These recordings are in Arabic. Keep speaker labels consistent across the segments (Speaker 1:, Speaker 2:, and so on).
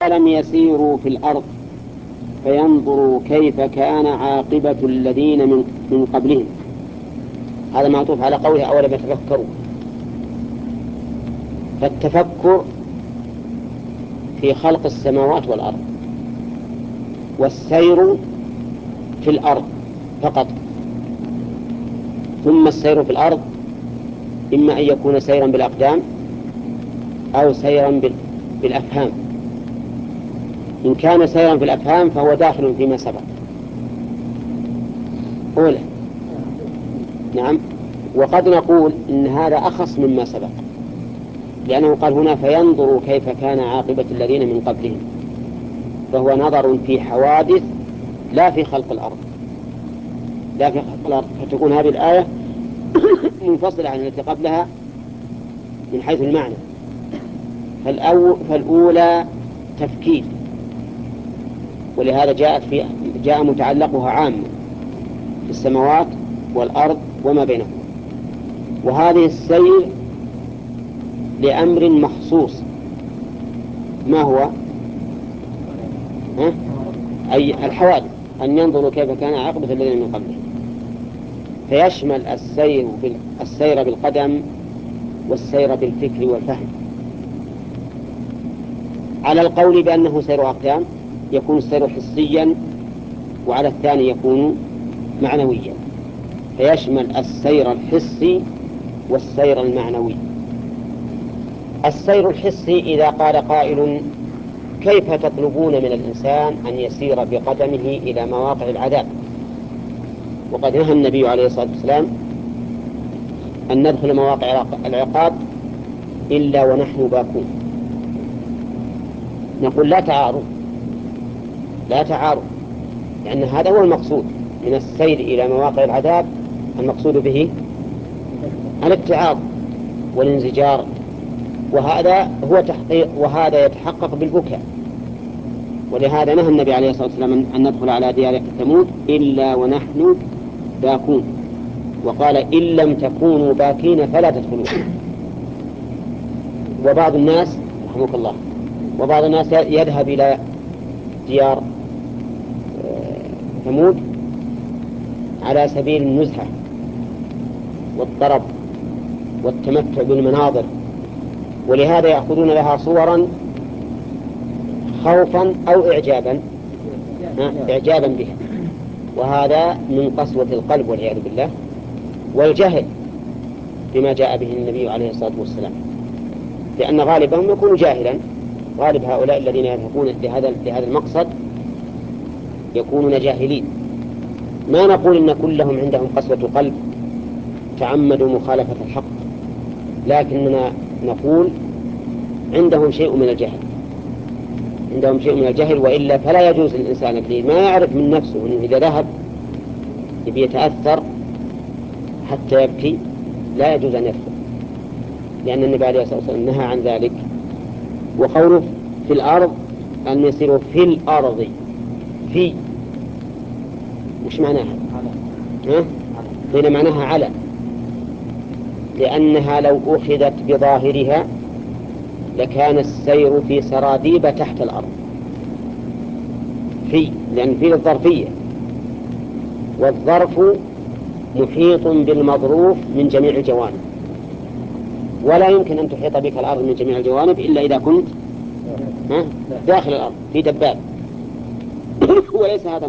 Speaker 1: ألم يسيروا في الأرض فينظروا كيف كان عاقبة الذين من قبلهم. هذا معطوف على قوله أولم يتفكروا. فالتفكر في خلق السماوات والأرض، والسير في الأرض فقط. ثم السير في الأرض إما أن يكون سيرا بالأقدام أو سيرا بالأفهام. إن كان سيرا بالأفهام فهو داخل فيما سبق. أولا نعم، وقد نقول إن هذا أخص مما سبق، لأنه قال هنا فينظروا كيف كان عاقبة الذين من قبلهم، فهو نظر في حوادث لا في خلق الأرض، لا في خلق الأرض، فتكون هذه الآية منفصلة عن التي قبلها من حيث المعنى. فالأولى تفكير، ولهذا جاء متعلقها عام في السماوات والأرض وما بينهما. وهذه السير لأمر مخصوص، ما هو؟ أي الحوادث، أن ينظروا كيف كان عاقبة الذين من قبلهم، فيشمل السير بالقدم والسير بالفكر والفهم. على القول بأنه سير أقدام يكون السير حسيا، وعلى الثاني يكون معنويا، فيشمل السير الحسي والسير المعنوي. السير الحسي إذا قال قائل كيف تطلبون من الإنسان أن يسير بقدمه إلى مواقع العذاب، وقد نهى النبي عليه الصلاة والسلام أن ندخل مواقع العقاب إلا ونحن باكون. نقول لا تعارض، لا تعارض، لأن هذا هو المقصود من السير إلى مواقع العذاب، المقصود به الاتعاظ والانزجار، وهذا هو تحقيق، وهذا يتحقق بالبكاء. ولهذا نهى النبي عليه الصلاة والسلام أن ندخل على ديار ثمود إلا ونحن باكون، وقال إن لم تكونوا باكين فلا تدخلون. وبعض الناس رحمك الله، وبعض الناس يذهب إلى ديار ثمود على سبيل النزهة والطرب والتمتع بالمناظر، ولهذا يأخذون لها صورا خوفا أو إعجابا بها، وهذا من قسوة القلب والعياذ بالله، والجهل بما جاء به النبي عليه الصلاة والسلام، لأن غالبهم يكون جاهلا. غالب هؤلاء الذين يذهبون لهذا المقصد يكونون جاهلين. ما نقول إن كلهم عندهم قسوة قلب تعمدوا مخالفة الحق، لكننا نقول عندهم شيء من الجهل، عندهم شيء من الجهل، وإلا فلا يجوز للإنسان الذي ما يعرف من نفسه أنه إذا ذهب يتأثر حتى يبكي لا يجوز أن يدخل، لأن النبي عليه الصلاة والسلام نهى عن ذلك. وقوله في الأرض أن يسيروا في الأرض، في وش معناها؟ هنا معناها على، لأنها لو أخذت بظاهرها لكان السير في سراديب تحت الأرض، لأن في الظرفية، والظرف محيط بالمظروف من جميع الجوانب، ولا يمكن أن تحيط بك الأرض من جميع الجوانب إلا إذا كنت داخل الأرض في دباب. وليس هذا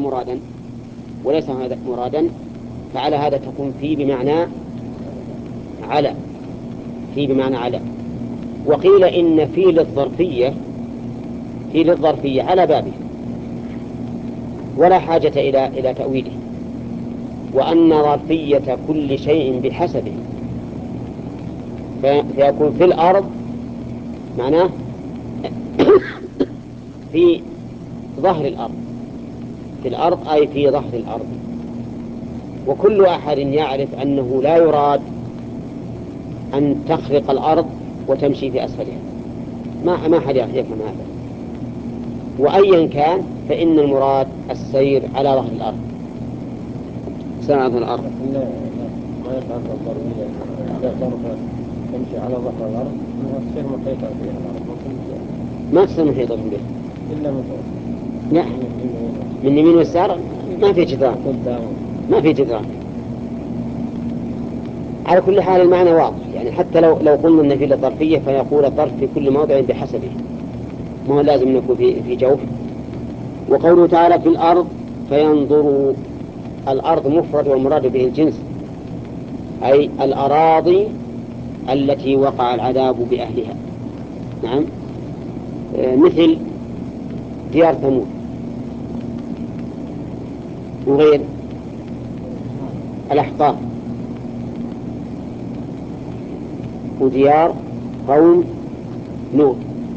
Speaker 1: مرادا، فعلى هذا تكون في بمعنى على، في بمعنى على. وقيل إن في للظرفية على بابه ولا حاجة إلى تأويله، وأن ظرفية كل شيء بحسبه، فيكون في الأرض معناه في ظهر الأرض، في الأرض أي في ظهر الأرض. وكل أحد يعرف أنه لا يراد أن تخرق الأرض وتمشي في أسفلها، ما أحد يفهم هذا. وأيا كان فإن المراد السير على ظهر الأرض، ساعة الأرض.
Speaker 2: ما يفعل الضرورية إذا كانت تمشي على ظهر الأرض أنها تصير محيطة بها الأرض،
Speaker 1: ما تصير محيطة بها،
Speaker 2: إلا من
Speaker 1: لا، من يمين ويسار ما في جدران،
Speaker 2: قدام.
Speaker 1: ما في جدران. على كل حال المعنى واضح، يعني حتى لو قلنا أن في ظرفية فيقول الظرف في كل موضع بحسبه، ما هو لازم نكون في جوف. وقوله تعالى في الأرض فينظروا، الأرض مفرد والمراد به الجنس، أي الأراضي التي وقع العذاب بأهلها. نعم، مثل ديار ثمود، وغير الأحقاف، وديار قوم لوط،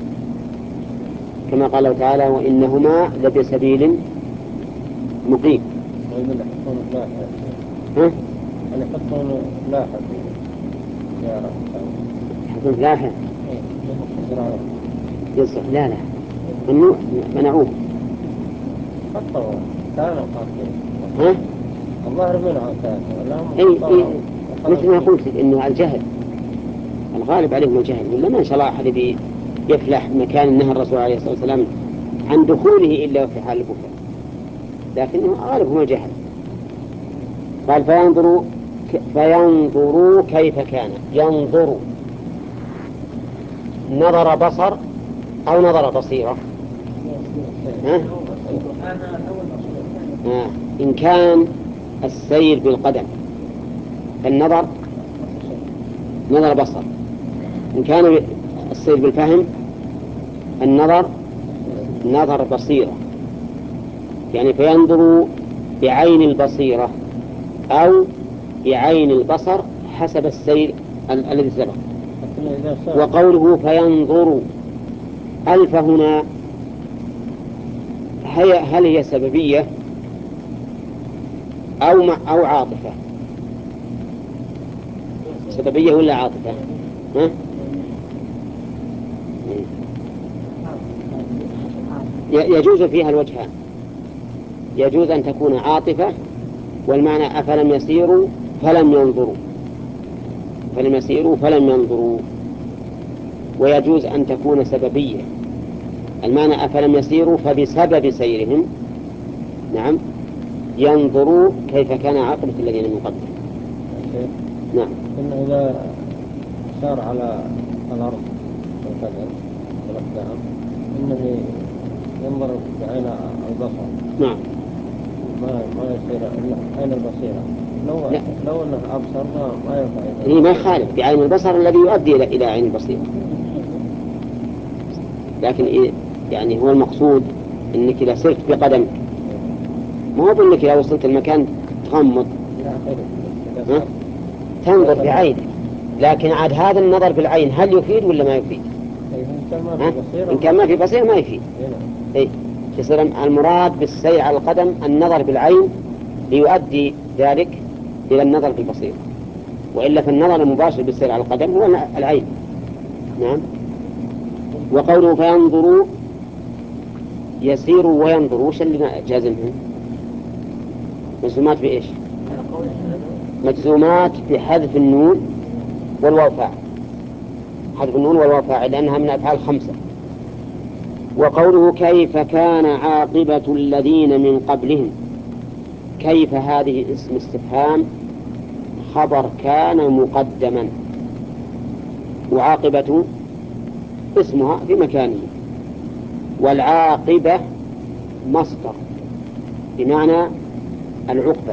Speaker 1: كما قال تعالى وإنهما لبسبيل مقيم.
Speaker 2: ومن يحطون فلاحة.
Speaker 1: ها؟
Speaker 2: أنا يحطون فلاحة في ديارة.
Speaker 1: يحطون فلاحة؟
Speaker 2: زراعة.
Speaker 1: لا لا، ممنوع، منعوه.
Speaker 2: حطوا كانوا قاطين.
Speaker 1: ها؟
Speaker 2: الظاهر منعوا كانوا.
Speaker 1: إيه مثل ما قلت إنه الجهل الغالب عليهم الجهل، ولا ما إن شاء الله أحد يفلح مكان نهى الرسول عليه الصلاة والسلام عن دخوله إلا في حال البكاء، لكنه غالبهم الجهل. قال فينظروا كيف كان. ينظروا نظر بصر أو نظر بصيرة؟ ها؟ إن كان السير بالقدم فالنظر نظر بصر، إن كان السير بالفهم النظر نظر بصيرة. يعني فينظر بعين البصيرة أو بعين البصر حسب السير الذي سبق. وقوله فينظر ألف هنا هل هي سببية أو عاطفة؟ سببية ولا عاطفة؟ ها؟ يجوز فيها الوجهان، يجوز أن تكون عاطفة والمعنى أفلم يسيروا فلم ينظروا، فلم يسيروا فلم ينظروا. ويجوز أن تكون سببية، المعنى أفلم يسيروا فبسبب سيرهم نعم ينظروا كيف كان عاقبة الذين من قبلهم. نعم.
Speaker 2: إنه إذا سار على الأرض والقدم والأقدام إنه ينظر بعين البصر.
Speaker 1: نعم.
Speaker 2: ما يصير إلا عين البصيرة. لو أنه أبصر ما ينفع.
Speaker 1: هي ما يخالف بعين البصر الذي يؤدي إلى عين البصيرة، لكن يعني هو المقصود إنك إذا سرت بقدمك، ما هو بأنك إذا وصلت المكان تغمض، تنظر بعينك، لكن عاد هذا النظر بالعين هل يفيد ولا ما يفيد؟ إن كان ما في بصير ما يفيد. يصير المراد بالسير على القدم النظر بالعين ليؤدي ذلك إلى النظر بالبصير، وإلا فالنظر المباشر بالسير على القدم هو العين. نعم. وقوله فينظروا يسيروا وينظروا وش اللي جازمهم؟ مجزومات بإيش؟ مجزومات بحذف النون والواو فاعل، حذف النون والواو فاعل لأنها من أفعال 5. وقوله كيف كان عاقبة الذين من قبلهم، كيف هذه اسم استفهام خبر كان مقدما، وعاقبة اسمها في مكانه، والعاقبة مصدر بمعنى العقبة،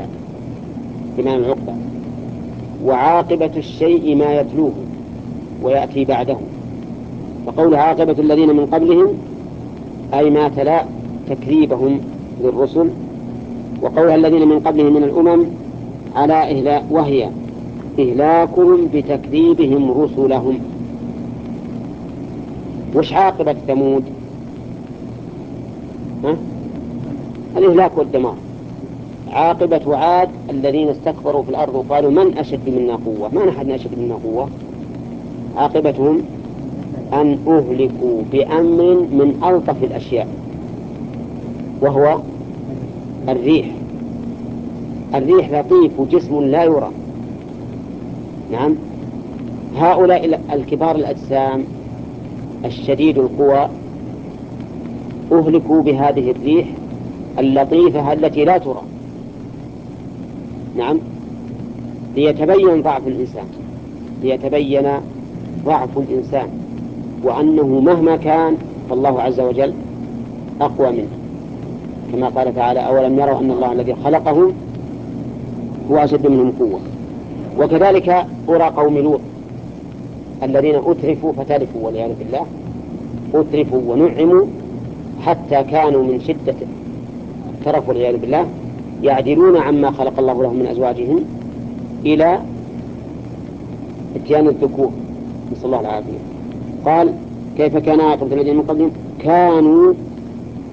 Speaker 1: وعاقبة الشيء ما يتلوه ويأتي بعده. فقول عاقبة الذين من قبلهم أي ما تلا تكذيبهم للرسل، وقولها الذين من قبلهم من الأمم على وهي إهلاكهم بتكذيبهم رسلهم. وش عاقبة ثمود؟ الإهلاك والدمار. عاقبة عاد الذين استكبروا في الأرض وقالوا من أشد منا قوة، ما نحن أشد منا قوة. عاقبتهم أن أهلكوا بأمر من ألطف الأشياء وهو الريح. الريح لطيف جسم لا يرى. نعم. هؤلاء الكبار الأجسام الشديد القوى أهلكوا بهذه الريح اللطيفة التي لا ترى. نعم، ليتبين ضعف الإنسان وأنه مهما كان فالله عز وجل أقوى منه، كما قال تعالى: أولم يروا أن الله الذي خلقهم هو أشد منهم قوة. وكذلك قرى قوم لوط الذين أترفوا فتلفوا والعياذ بالله، أترفوا ونعموا حتى كانوا من شدة الترف والعياذ بالله يعدلون عما خلق الله لهم من أزواجهم إلى اتيان الذكور، نسأل الله العافية. قال: كيف كان عاقبة الذين من قبلهم كانوا